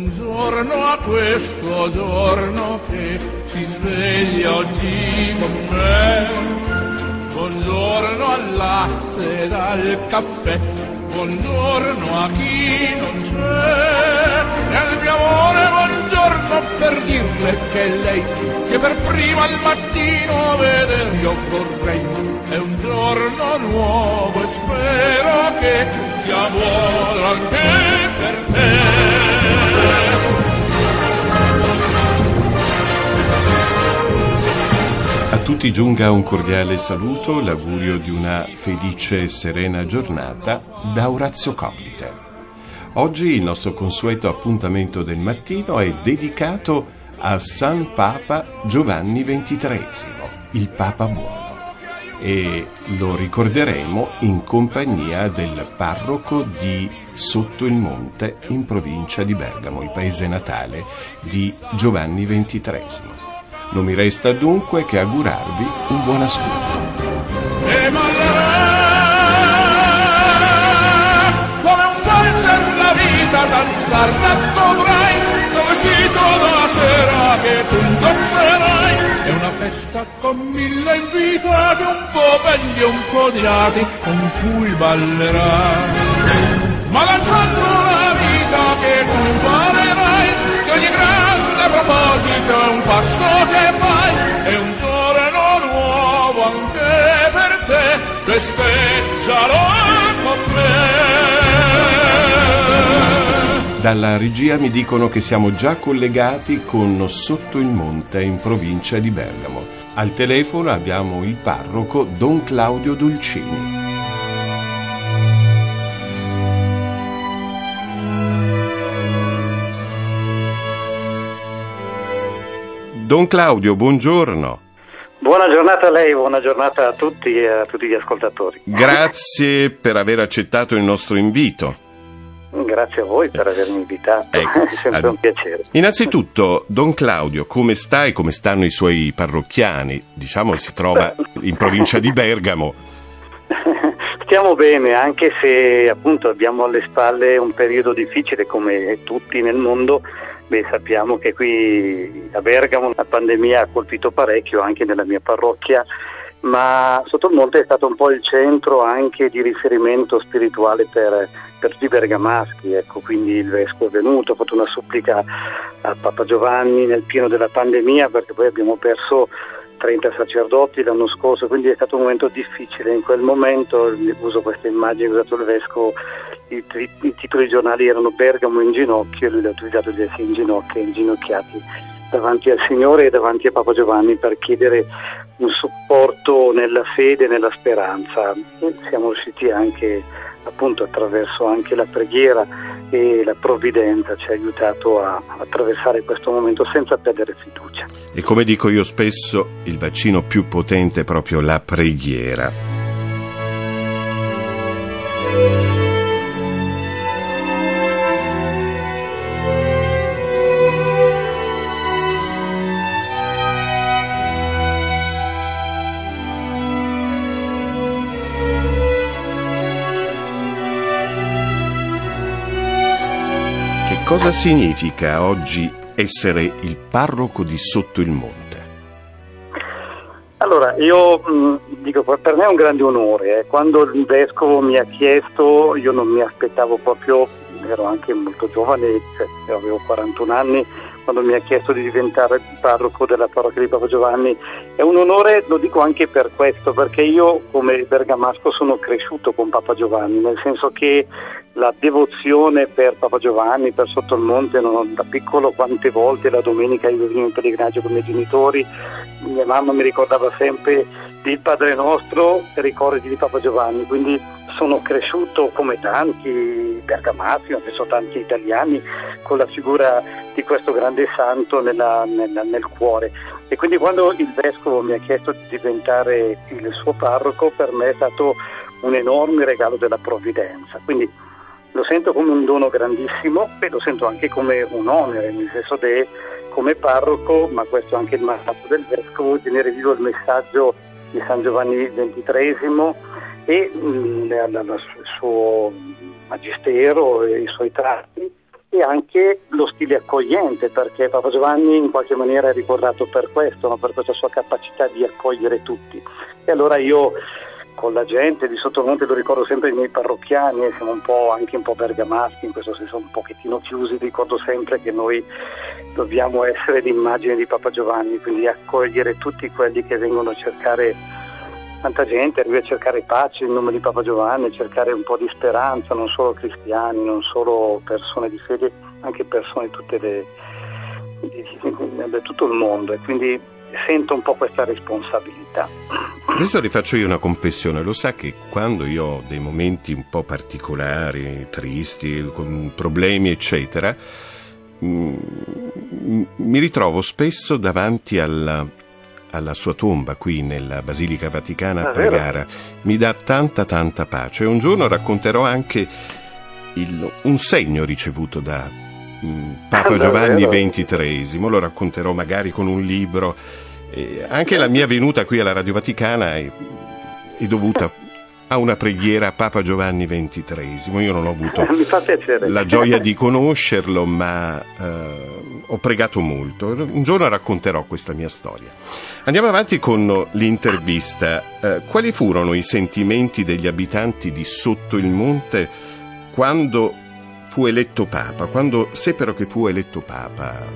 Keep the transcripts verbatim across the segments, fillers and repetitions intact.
Buongiorno a questo giorno che si sveglia oggi con me. Buongiorno al latte ed al caffè. Buongiorno a chi non c'è. E al mio amore buongiorno per dirle che lei che per prima al mattino vedere io vorrei. È un giorno nuovo e spero che sia buono anche per te. A tutti giunga un cordiale saluto, l'augurio di una felice e serena giornata da Orazio Colliter. Oggi il nostro consueto appuntamento del mattino è dedicato a San Papa Giovanni ventitreesimo, il Papa Buono, e lo ricorderemo in compagnia del parroco di Sotto il Monte in provincia di Bergamo, il paese natale di Giovanni ventitreesimo. Non mi resta dunque che augurarvi un buon ascolto. E ballerà come un valzer la vita, danzar dovrai, tuo vestito da sera che tu indosserai. È una festa con mille invitati, un po' belli e un po' odiati, con cui ballerà. Ma danzando la vita che tu imparerai, che ogni grande proposito è un passo che fai, è un giorno nuovo anche per te, festeggialo con me. Dalla regia mi dicono che siamo già collegati con Sotto il Monte in provincia di Bergamo. Al telefono abbiamo il parroco Don Claudio Dolcini. Don Claudio, buongiorno. Buona giornata a lei, buona giornata a tutti e a tutti gli ascoltatori. Grazie per aver accettato il nostro invito. Grazie a voi per avermi invitato, ecco, è sempre un piacere. Innanzitutto, Don Claudio, come sta e come stanno i suoi parrocchiani? Diciamo, si trova in provincia di Bergamo. Stiamo bene, anche se appunto abbiamo alle spalle un periodo difficile come tutti nel mondo. Beh, sappiamo che qui a Bergamo la pandemia ha colpito parecchio anche nella mia parrocchia, ma Sotto il Monte è stato un po' il centro anche di riferimento spirituale per, per tutti i bergamaschi, ecco, quindi il vescovo è venuto, ha fatto una supplica a Papa Giovanni nel pieno della pandemia, perché poi abbiamo perso trenta sacerdoti l'anno scorso, quindi è stato un momento difficile. In quel momento, uso questa immagine, ho usato il vescovo, i, i titoli giornali erano Bergamo in ginocchio, e lui ha utilizzato di essere in ginocchio, inginocchiati davanti al Signore e davanti a Papa Giovanni per chiedere un supporto nella fede e nella speranza. E siamo riusciti anche, appunto, attraverso anche la preghiera e la provvidenza ci ha aiutato a attraversare questo momento senza perdere fiducia. E come dico io spesso, il vaccino più potente è proprio la preghiera. Cosa significa oggi essere il parroco di Sotto il Monte? Allora, io mh, dico, per me è un grande onore. Eh. Quando il vescovo mi ha chiesto, io non mi aspettavo proprio, ero anche molto giovane, cioè, avevo quarantuno anni, quando mi ha chiesto di diventare il parroco della parrocchia di Papa Giovanni. È un onore, lo dico anche per questo, perché io come bergamasco sono cresciuto con Papa Giovanni, nel senso che la devozione per Papa Giovanni, per Sotto il Monte, non, da piccolo quante volte la domenica io venivo in pellegrinaggio con i miei genitori, mia mamma mi ricordava sempre il Padre Nostro, ricordati di Papa Giovanni, quindi sono cresciuto come tanti bergamaschi, ma penso tanti italiani, con la figura di questo grande santo nella, nella, nel cuore. E quindi quando il vescovo mi ha chiesto di diventare il suo parroco, per me è stato un enorme regalo della provvidenza. Quindi lo sento come un dono grandissimo e lo sento anche come un onere, nel senso che come parroco, ma questo è anche il mandato del vescovo, tenere vivo il messaggio di San Giovanni ventitreesimo e mh, il suo magistero e i suoi tratti, e anche lo stile accogliente, perché Papa Giovanni in qualche maniera è ricordato per questo, no? Per questa sua capacità di accogliere tutti. E allora io con la gente di Sottomonte, lo ricordo sempre i miei parrocchiani, e siamo un po' anche un po' bergamaschi, in questo senso un pochettino chiusi, ricordo sempre che noi dobbiamo essere l'immagine di Papa Giovanni, quindi accogliere tutti quelli che vengono a cercare, tanta gente arriva a cercare pace in nome di Papa Giovanni, cercare un po' di speranza, non solo cristiani, non solo persone di fede, anche persone di tutte le di, di, di tutto il mondo, e quindi sento un po' questa responsabilità. Adesso le faccio io una confessione. Lo sa che quando io ho dei momenti un po' particolari, tristi, con problemi eccetera, mh, mi ritrovo spesso davanti alla, alla sua tomba qui nella Basilica Vaticana a pregare. Mi dà tanta tanta pace. Un giorno racconterò anche il, un segno ricevuto da mh, Papa Giovanni ventitreesimo, lo racconterò magari con un libro. Eh, anche la mia venuta qui alla Radio Vaticana è, è dovuta a una preghiera a Papa Giovanni ventitreesimo. Io non ho avuto la gioia di conoscerlo, ma eh, ho pregato molto. Un giorno racconterò questa mia storia. Andiamo avanti con l'intervista. Eh, quali furono i sentimenti degli abitanti di Sotto il Monte quando fu eletto Papa, quando seppero che fu eletto Papa?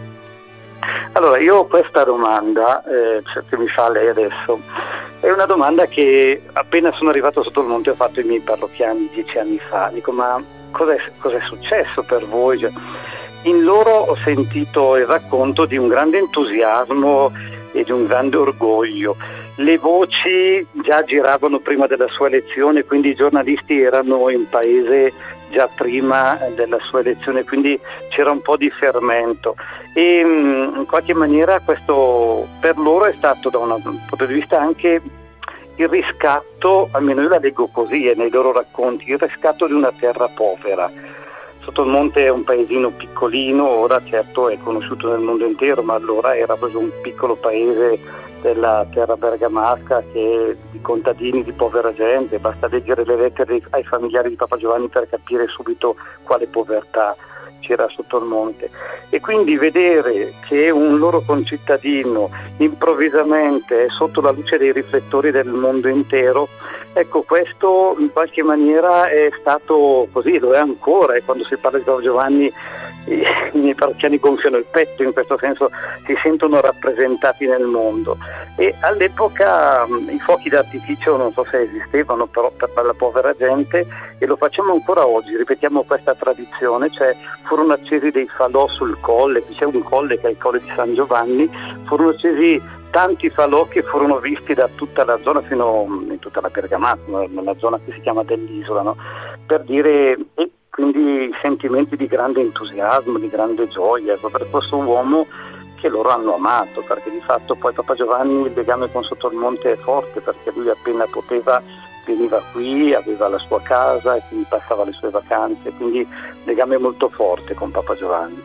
Allora, io questa domanda eh, che mi fa lei adesso è una domanda che appena sono arrivato Sotto il Monte ho fatto ai miei parrocchiani dieci anni fa. Dico, ma cos'è, cos'è successo per voi? Cioè, in loro ho sentito il racconto di un grande entusiasmo e di un grande orgoglio. Le voci già giravano prima della sua elezione, quindi i giornalisti erano in paese già prima della sua elezione, quindi c'era un po' di fermento e in qualche maniera questo per loro è stato, da un punto di vista anche il riscatto, almeno io la leggo così e nei loro racconti, il riscatto di una terra povera. Sotto il Monte è un paesino piccolino, ora certo è conosciuto nel mondo intero, ma allora era proprio un piccolo paese della terra bergamasca, che di contadini, di povera gente. Basta leggere le lettere ai familiari di Papa Giovanni per capire subito quale povertà c'era sotto il Monte. E quindi vedere che un loro concittadino improvvisamente è sotto la luce dei riflettori del mondo intero, ecco, questo in qualche maniera è stato così, lo è ancora, e quando si parla di Papa Giovanni i miei parrocchiani gonfiano il petto, in questo senso si sentono rappresentati nel mondo. E all'epoca mh, i fuochi d'artificio non so se esistevano, però per la povera gente, e lo facciamo ancora oggi, ripetiamo questa tradizione, cioè furono accesi dei falò sul colle, c'è un colle che è il Colle di San Giovanni, furono accesi tanti falò che furono visti da tutta la zona, fino in tutta la Bergamasca, nella zona che si chiama dell'isola, no? Per dire, e quindi sentimenti di grande entusiasmo, di grande gioia, ecco, per questo uomo che loro hanno amato, perché di fatto poi Papa Giovanni il legame con Sotto il Monte è forte, perché lui appena poteva veniva qui, aveva la sua casa e quindi passava le sue vacanze, quindi un legame molto forte con Papa Giovanni.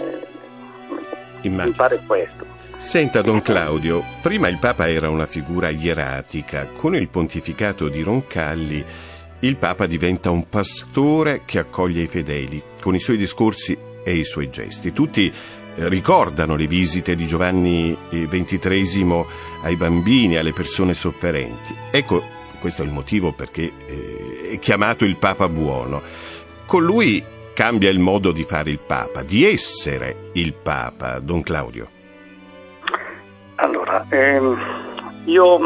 Eh, mi pare questo. Senta, Don Claudio, prima il Papa era una figura ieratica. Con il pontificato di Roncalli il Papa diventa un pastore che accoglie i fedeli con i suoi discorsi e i suoi gesti. Tutti ricordano le visite di Giovanni ventitreesimo ai bambini, alle persone sofferenti. Ecco, questo è il motivo perché eh, è chiamato il Papa buono. Con lui cambia il modo di fare il Papa, di essere il Papa, Don Claudio. Allora, ehm, io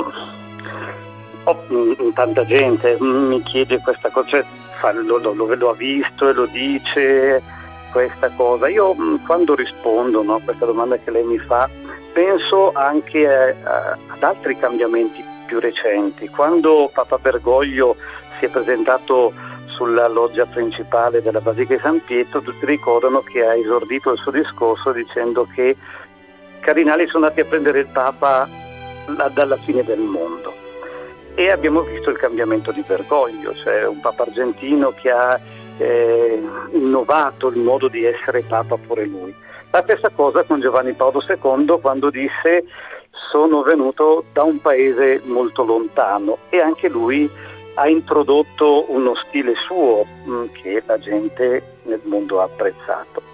ho, tanta gente mi chiede questa cosa, cioè, lo, lo, lo ha visto e lo dice questa cosa. Io quando rispondo, no, a questa domanda che lei mi fa, penso anche a, ad altri cambiamenti più recenti. Quando Papa Bergoglio si è presentato sulla loggia principale della Basilica di San Pietro, tutti ricordano che ha esordito il suo discorso dicendo che cardinali sono andati a prendere il Papa dalla fine del mondo, e abbiamo visto il cambiamento di Bergoglio, cioè un Papa argentino che ha eh, innovato il modo di essere Papa pure lui. La stessa cosa con Giovanni Paolo secondo, quando disse sono venuto da un paese molto lontano, e anche lui ha introdotto uno stile suo mh, che la gente nel mondo ha apprezzato.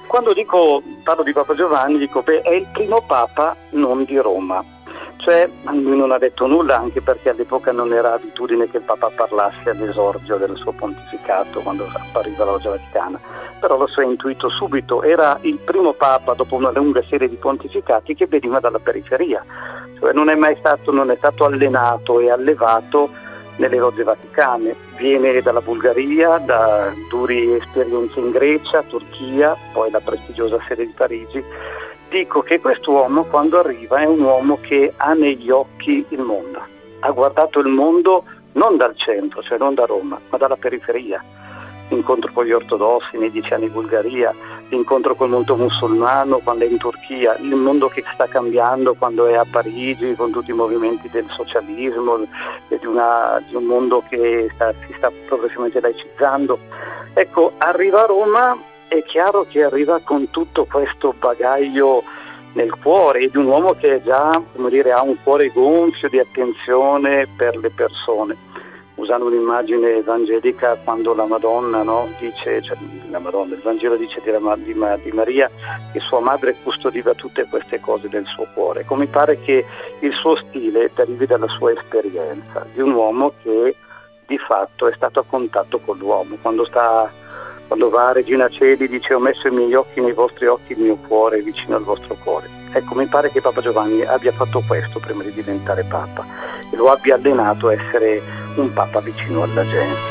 quando dico, parlo di Papa Giovanni, dico beh, è il primo Papa non di Roma. Cioè, lui non ha detto nulla, anche perché all'epoca non era abitudine che il Papa parlasse all'esordio del suo pontificato, quando appariva la Loggia Vaticana, però lo si è intuito subito. Era il primo Papa, dopo una lunga serie di pontificati, che veniva dalla periferia, cioè non è mai stato, non è stato allenato e allevato nelle logge vaticane, viene dalla Bulgaria, da duri esperienze in Grecia, Turchia, poi la prestigiosa sede di Parigi. Dico che quest'uomo, quando arriva, è un uomo che ha negli occhi il mondo, ha guardato il mondo non dal centro, cioè non da Roma, ma dalla periferia. L'incontro con gli ortodossi nei dieci anni in Bulgaria, l'incontro col mondo musulmano quando è in Turchia, il mondo che sta cambiando quando è a Parigi con tutti i movimenti del socialismo e di, una, di un mondo che sta, si sta progressivamente laicizzando. Ecco, arriva a Roma, è chiaro che arriva con tutto questo bagaglio nel cuore, e di un uomo che già, come dire, ha un cuore gonfio di attenzione per le persone. Usando un'immagine evangelica, quando la Madonna, no, dice, cioè la Madonna, il Vangelo dice di, di, di Maria che sua madre custodiva tutte queste cose del suo cuore. Ecco, mi pare che il suo stile derivi dalla sua esperienza, di un uomo che di fatto è stato a contatto con l'uomo. Quando sta, quando va a Regina Coeli dice: ho messo i miei occhi nei vostri occhi, il mio cuore vicino al vostro cuore. Ecco, mi pare che Papa Giovanni abbia fatto questo prima di diventare Papa, e lo abbia allenato a essere un Papa vicino alla gente.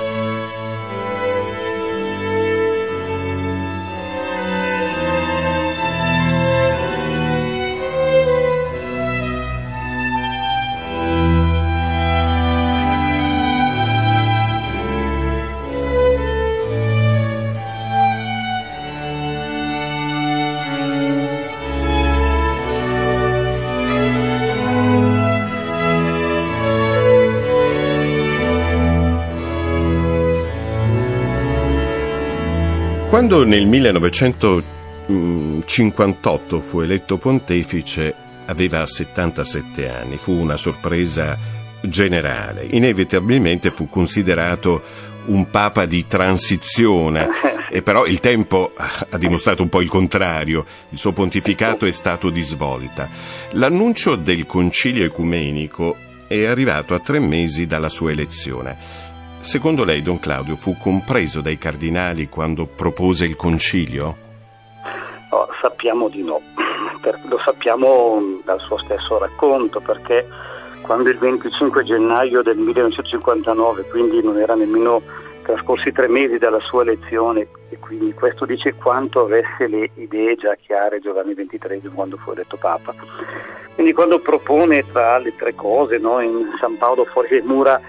Quando nel millenovecentocinquantotto fu eletto pontefice, aveva settantasette anni. Fu una sorpresa generale. Inevitabilmente fu considerato un papa di transizione, e però il tempo ha dimostrato un po' il contrario. Il suo pontificato è stato di svolta. L'annuncio del concilio ecumenico è arrivato a tre mesi dalla sua elezione. Secondo lei, Don Claudio, fu compreso dai cardinali quando propose il concilio? Oh, sappiamo di no, per, lo sappiamo dal suo stesso racconto, perché quando il venticinque gennaio del millenovecentocinquantanove, quindi non era nemmeno trascorsi tre mesi dalla sua elezione, e quindi questo dice quanto avesse le idee già chiare Giovanni ventitreesimo quando fu eletto Papa. Quindi quando propone, tra le tre cose, no, in San Paolo fuori le mura,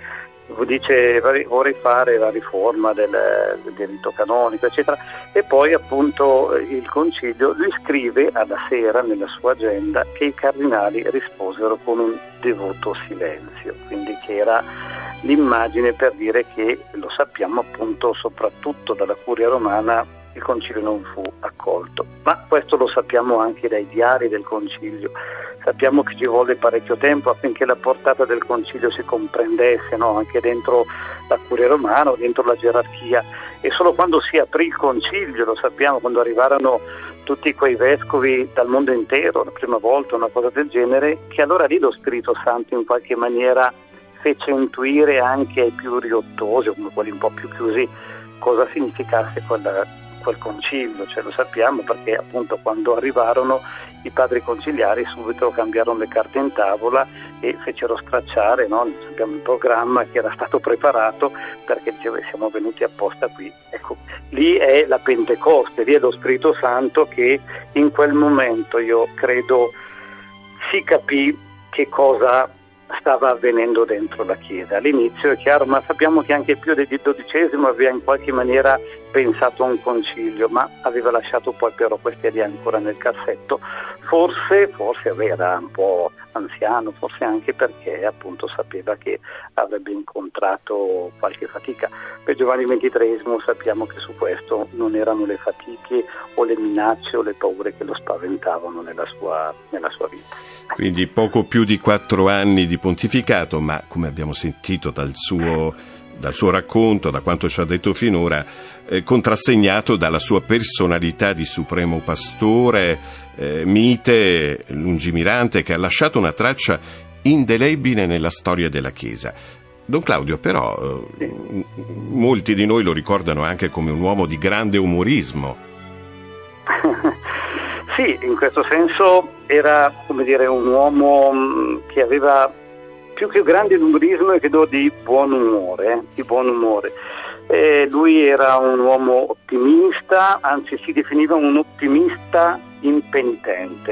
dice vorrei fare la riforma del, del rito canonico, eccetera, e poi appunto il concilio lui scrive alla sera nella sua agenda che i cardinali risposero con un devoto silenzio, quindi che era l'immagine per dire che, lo sappiamo appunto soprattutto dalla curia romana, il concilio non fu accolto, ma questo lo sappiamo anche dai diari del concilio. Sappiamo che ci volle parecchio tempo affinché la portata del concilio si comprendesse, no? Anche dentro la curia romana, dentro la gerarchia, e solo quando si aprì il concilio, lo sappiamo, quando arrivarono tutti quei vescovi dal mondo intero, la prima volta, una cosa del genere, che allora lì lo Spirito Santo in qualche maniera fece intuire anche ai più riottosi, o come quelli un po' più chiusi, cosa significasse quella, quel concilio. Cioè, lo sappiamo perché appunto quando arrivarono i padri conciliari subito cambiarono le carte in tavola e fecero stracciare, no? Sappiamo il programma che era stato preparato, perché diceva siamo venuti apposta qui. Ecco, lì è la Pentecoste, lì è lo Spirito Santo che in quel momento, io credo, si capì che cosa stava avvenendo dentro la Chiesa. All'inizio è chiaro, ma sappiamo che anche Pio dodicesimo aveva in qualche maniera pensato a un concilio, ma aveva lasciato poi però questi idee ancora nel cassetto, forse, forse era un po' anziano, forse anche perché appunto sapeva che avrebbe incontrato qualche fatica. Per Giovanni ventitreesimo sappiamo che su questo non erano le fatiche o le minacce o le paure che lo spaventavano nella sua, nella sua vita. Quindi poco più di quattro anni di pontificato, ma come abbiamo sentito dal suo dal suo racconto, da quanto ci ha detto finora, eh, contrassegnato dalla sua personalità di supremo pastore, eh, mite, lungimirante, che ha lasciato una traccia indelebile nella storia della Chiesa. Don Claudio, però, eh, molti di noi lo ricordano anche come un uomo di grande umorismo. Sì, in questo senso era, come dire, un uomo che aveva più che grande umorismo e credo di buon umore, eh, di buon umore. Eh, lui era un uomo ottimista, anzi si definiva un ottimista impenitente.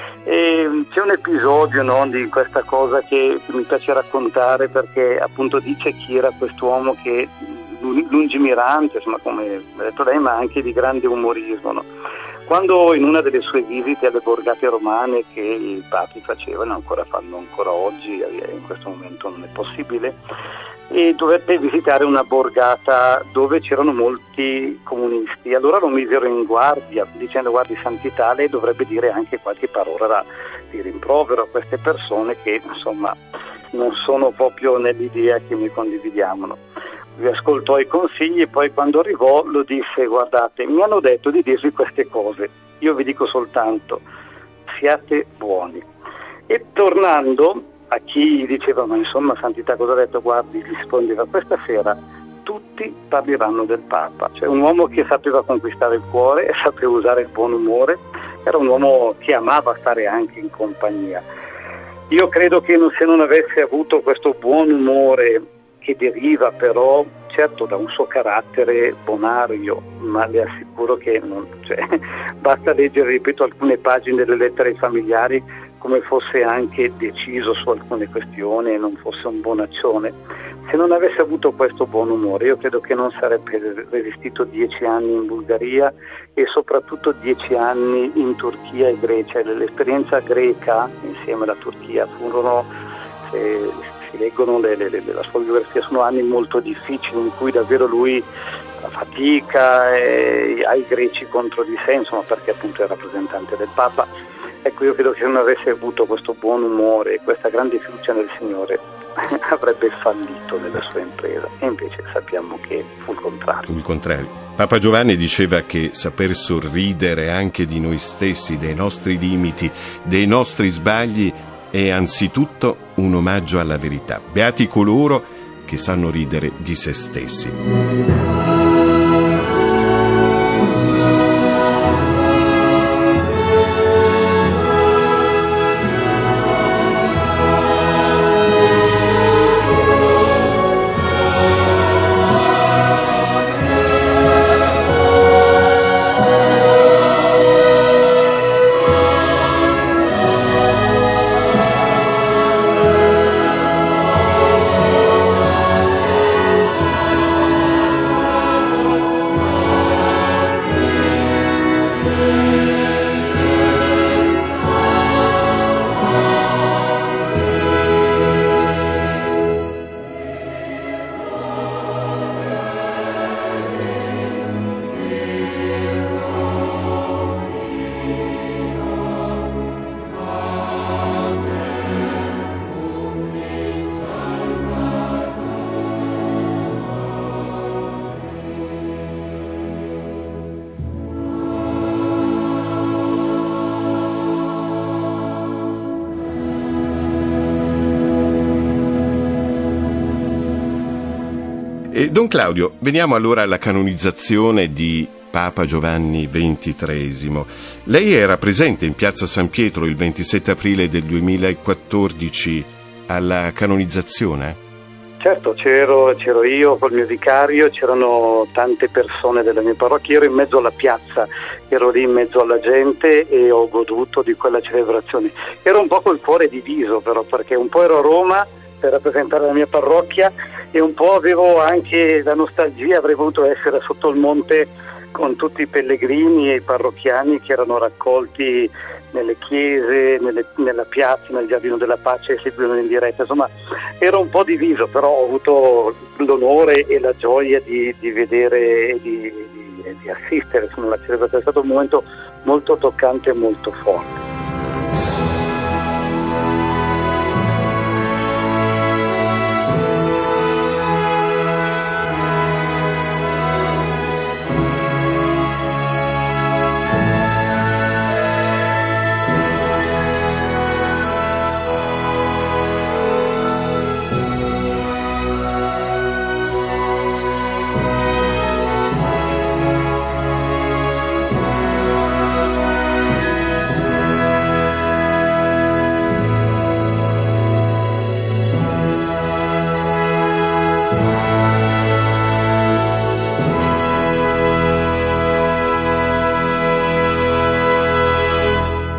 E c'è un episodio, no, di questa cosa che mi piace raccontare, perché appunto dice chi era quest'uomo che lungimirante, insomma, come ha detto lei, ma anche di grande umorismo, no? Quando in una delle sue visite alle borgate romane, che i papi facevano, ancora fanno ancora oggi, in questo momento non è possibile, e dovette visitare una borgata dove c'erano molti comunisti. Allora lo misero in guardia dicendo: guardi santità, lei dovrebbe dire anche qualche parola di rimprovero a queste persone che insomma non sono proprio nell'idea che noi condividiamo, no? Vi ascoltò i consigli e poi quando arrivò lo disse: guardate, mi hanno detto di dirvi queste cose, io vi dico soltanto siate buoni. E tornando a chi diceva: ma insomma santità cosa ha detto? Guardi, gli rispondeva: questa sera tutti parleranno del Papa. Cioè un uomo che sapeva conquistare il cuore e sapeva usare il buon umore, era un uomo che amava stare anche in compagnia. Io credo che se non avesse avuto questo buon umore, che deriva però certo da un suo carattere bonario, ma le assicuro che non, cioè, basta leggere, ripeto, alcune pagine delle lettere ai familiari, come fosse anche deciso su alcune questioni e non fosse un bonaccione. Se non avesse avuto questo buon umore, io credo che non sarebbe resistito dieci anni in Bulgaria e soprattutto dieci anni in Turchia e Grecia. L'esperienza greca insieme alla Turchia furono, eh, si leggono le, le, le, la sua biografia, sono anni molto difficili in cui davvero lui la fatica e ai greci contro di sé, insomma, perché appunto è rappresentante del Papa. Ecco, io credo che se non avesse avuto questo buon umore e questa grande fiducia nel Signore avrebbe fallito nella sua impresa, e invece sappiamo che fu il contrario. Fu il contrario. Papa Giovanni diceva che saper sorridere anche di noi stessi, dei nostri limiti, dei nostri sbagli, è anzitutto un omaggio alla verità. Beati coloro che sanno ridere di se stessi. E Don Claudio, veniamo allora alla canonizzazione di Papa Giovanni ventitreesimo. Lei era presente in piazza San Pietro il ventisette aprile del duemilaquattordici alla canonizzazione? Certo, c'ero, c'ero io col mio vicario, c'erano tante persone della mia parrocchia, ero in mezzo alla piazza, ero lì in mezzo alla gente e ho goduto di quella celebrazione. Ero un po' col cuore diviso però, perché un po' ero a Roma per rappresentare la mia parrocchia e un po' avevo anche la nostalgia, avrei voluto essere sotto il monte con tutti i pellegrini e i parrocchiani che erano raccolti nelle chiese, nelle, nella piazza, nel Giardino della Pace, e seguivano in diretta. Insomma, ero un po' diviso, però ho avuto l'onore e la gioia di, di vedere e di, di, di assistere alla celebrazione. È stato un momento molto toccante e molto forte.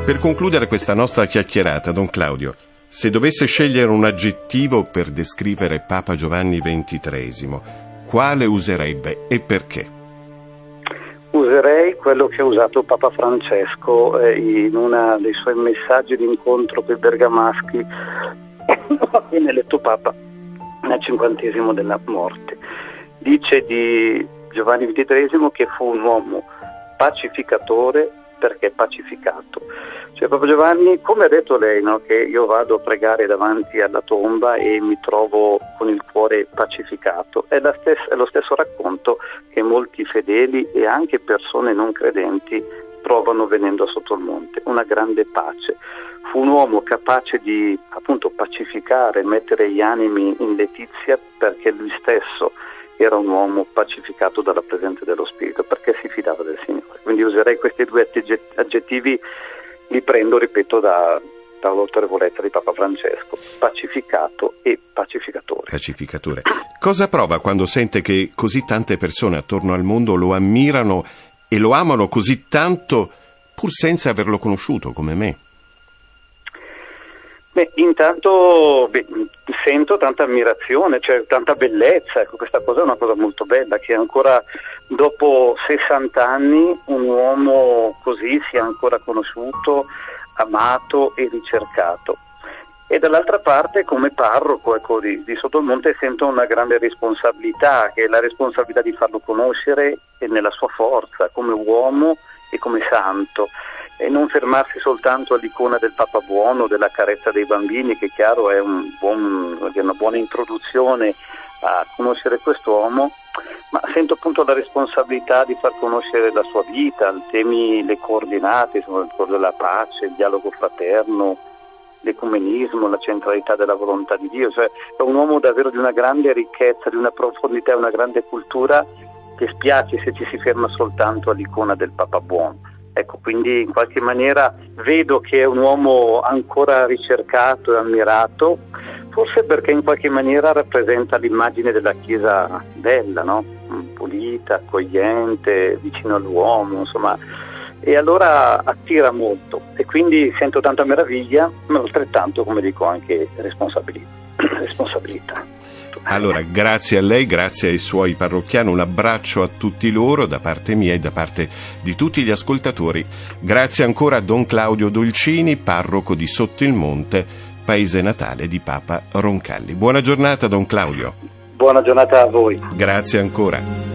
Per concludere questa nostra chiacchierata, Don Claudio, se dovesse scegliere un aggettivo per descrivere Papa Giovanni ventitreesimo, quale userebbe e perché? Userei quello che ha usato Papa Francesco eh, in uno dei suoi messaggi di incontro con i bergamaschi appena eletto Papa nel cinquantesimo della morte. Dice di Giovanni ventitreesimo che fu un uomo pacificatore perché pacificato. Cioè Papa Giovanni, come ha detto lei, no, che io vado a pregare davanti alla tomba e mi trovo con il cuore pacificato, è, la stessa, è lo stesso racconto che molti fedeli e anche persone non credenti provano venendo sotto il monte, una grande pace. Fu un uomo capace di appunto pacificare, mettere gli animi in letizia, perché lui stesso era un uomo pacificato dalla presenza dello Spirito, perché si fidava del Signore. Quindi userei questi due aggettivi, li prendo, ripeto, da, dall'autorevolezza di Papa Francesco: pacificato e pacificatore. Pacificatore. Cosa prova quando sente che così tante persone attorno al mondo lo ammirano e lo amano così tanto, pur senza averlo conosciuto, come me? Beh, intanto beh, sento tanta ammirazione, cioè tanta bellezza. Ecco, questa cosa è una cosa molto bella, che ancora dopo sessanta anni un uomo così sia ancora conosciuto, amato e ricercato. E dall'altra parte, come parroco ecco, di, di Sottomonte, sento una grande responsabilità, che è la responsabilità di farlo conoscere e nella sua forza, come uomo e come santo, e non fermarsi soltanto all'icona del Papa Buono, della carezza dei bambini, che chiaro è, un buon, è una buona introduzione a conoscere quest'uomo, ma sento appunto la responsabilità di far conoscere la sua vita, i temi, le coordinate, insomma, quello della pace, il dialogo fraterno, l'ecumenismo, la centralità della volontà di Dio. Cioè è un uomo davvero di una grande ricchezza, di una profondità, una grande cultura, che spiace se ci si ferma soltanto all'icona del Papa Buono. Ecco, quindi in qualche maniera vedo che è un uomo ancora ricercato e ammirato, forse perché in qualche maniera rappresenta l'immagine della Chiesa bella, no? Pulita, accogliente, vicino all'uomo, insomma, e allora attira molto, e quindi sento tanta meraviglia, ma altrettanto, come dico, anche responsabilità. responsabilità. Allora, grazie a lei, grazie ai suoi parrocchiani, un abbraccio a tutti loro da parte mia e da parte di tutti gli ascoltatori. Grazie ancora a Don Claudio Dolcini, parroco di Sotto il Monte, paese natale di Papa Roncalli. Buona giornata, Don Claudio. Buona giornata a voi. Grazie ancora.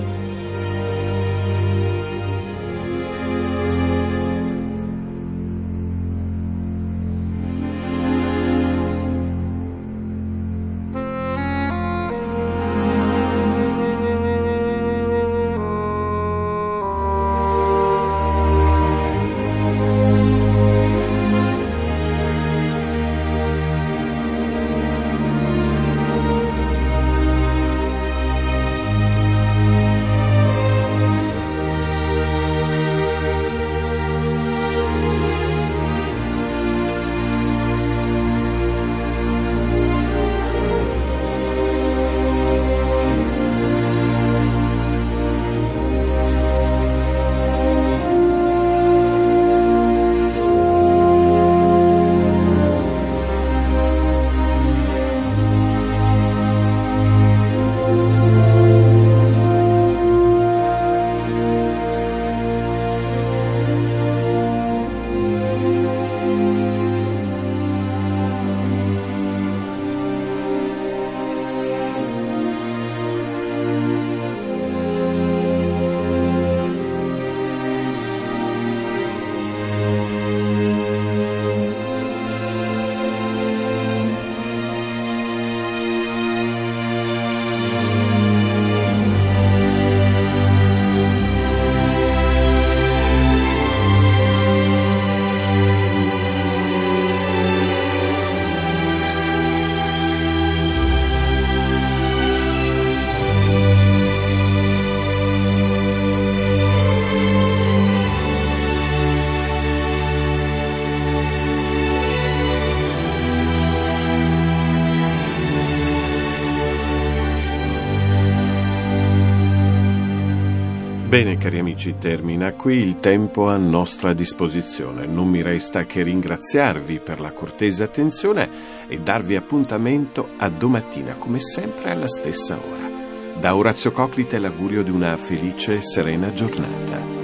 Bene cari amici, termina qui il tempo a nostra disposizione. Non mi resta che ringraziarvi per la cortese attenzione e darvi appuntamento a domattina, come sempre alla stessa ora. Da Orazio Coclite l'augurio di una felice e serena giornata.